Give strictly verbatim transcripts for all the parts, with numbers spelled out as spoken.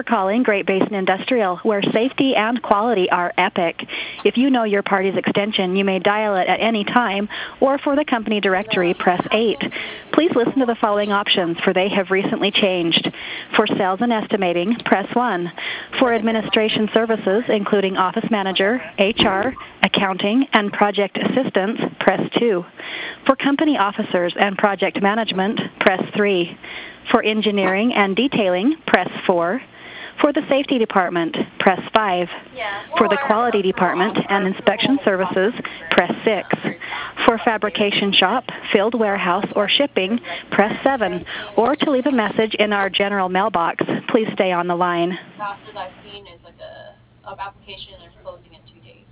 calling Great Basin Industrial, where safety and quality are epic. If you know your party's extension, you may dial it at any time, or for the company directory, press eight. Please listen to the following options, for they have recently changed. For sales and estimating, press one. For administration services, including office manager, H R, accounting, and project assistance, press two. For company officers and project management, press three. For engineering and detailing, press four. For the safety department, press five. For the quality department and inspection services, press six. For fabrication shop, field warehouse, or shipping, press seven. Or to leave a message in our general mailbox, please stay on the line. Fastest I've seen is like a, a application and they're closing in two days.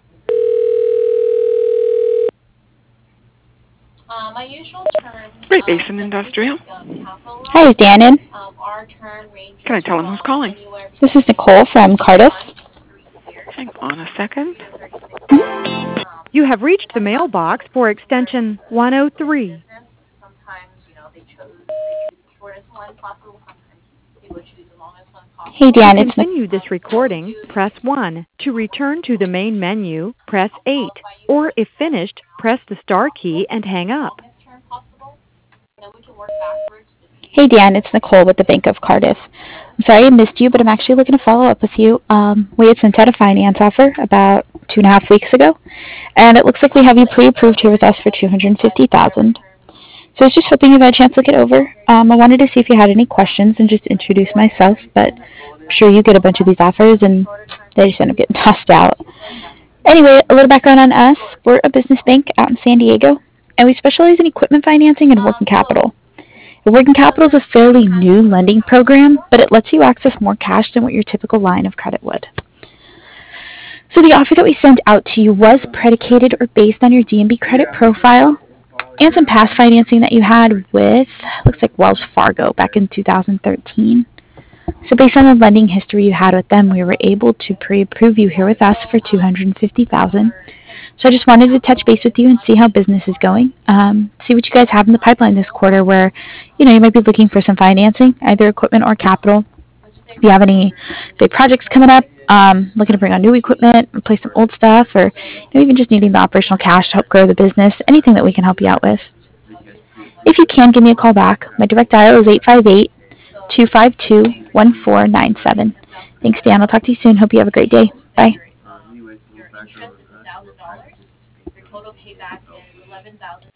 Uh, my usual term. Great Basin Industrial. Hi, is Dan in? Um, our term ranges Can I tell him who's calling? This is Nicole from Cardiff. Hang on a second. You have reached the mailbox for extension one oh three. Sometimes, you know, they chose, they choose the shortest one possible. Sometimes people choose the longest one possible. Hey, Dan, To it's Nic- continue this recording, press one. To return to the main menu, press eight. Or if finished, press the star key and hang up. Hey, Dan, it's Nicole with the Bank of Cardiff. I'm sorry I missed you, but I'm actually looking to follow up with you. Um, we had sent out a finance offer about two and a half weeks ago, and it looks like we have you pre-approved here with us for two hundred fifty thousand dollars. So I was just hoping you had a chance to look it over. Um, I wanted to see if you had any questions and just introduce myself, but I'm sure you get a bunch of these offers and they just end up getting tossed out. Anyway, a little background on us. We're a business bank out in San Diego, and we specialize in equipment financing and working capital. The working capital is a fairly new lending program, but it lets you access more cash than what your typical line of credit would. So the offer that we sent out to you was predicated or based on your D and B credit profile and some past financing that you had with, looks like Wells Fargo back in two thousand thirteen. So based on the lending history you had with them, we were able to pre-approve you here with us for two hundred fifty thousand dollars. So I just wanted to touch base with you and see how business is going. Um, see what you guys have in the pipeline this quarter where, you know, you might be looking for some financing, either equipment or capital. If you have any big projects coming up, um, looking to bring on new equipment, replace some old stuff, or you know, even just needing the operational cash to help grow the business, anything that we can help you out with. If you can, give me a call back. My direct dial is eight five eight, two five two, one four nine seven. Thanks, Dan. I'll talk to you soon. Hope you have a great day. Bye. Your interest is one thousand dollars. Your total payback is eleven thousand dollars.